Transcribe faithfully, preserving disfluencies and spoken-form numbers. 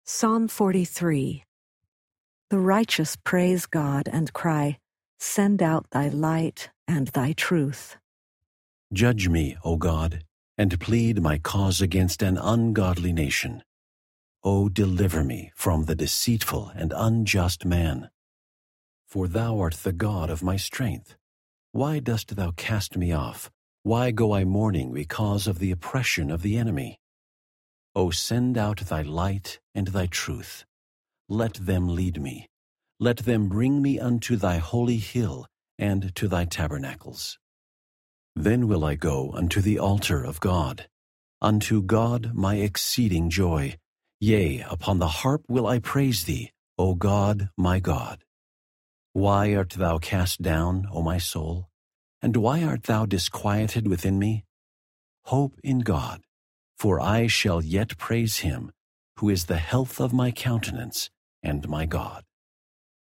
Psalm forty-three. The righteous praise God and cry, "Send out thy light and thy truth." Judge me, O God, and plead my cause against an ungodly nation. O deliver me from the deceitful and unjust man. For thou art the God of my strength. Why dost thou cast me off? Why go I mourning because of the oppression of the enemy? O send out thy light and thy truth. Let them lead me. Let them bring me unto thy holy hill and to thy tabernacles. Then will I go unto the altar of God, unto God my exceeding joy. Yea, upon the harp will I praise thee, O God, my God. Why art thou cast down, O my soul? And why art thou disquieted within me? Hope in God, for I shall yet praise him, who is the health of my countenance and my God.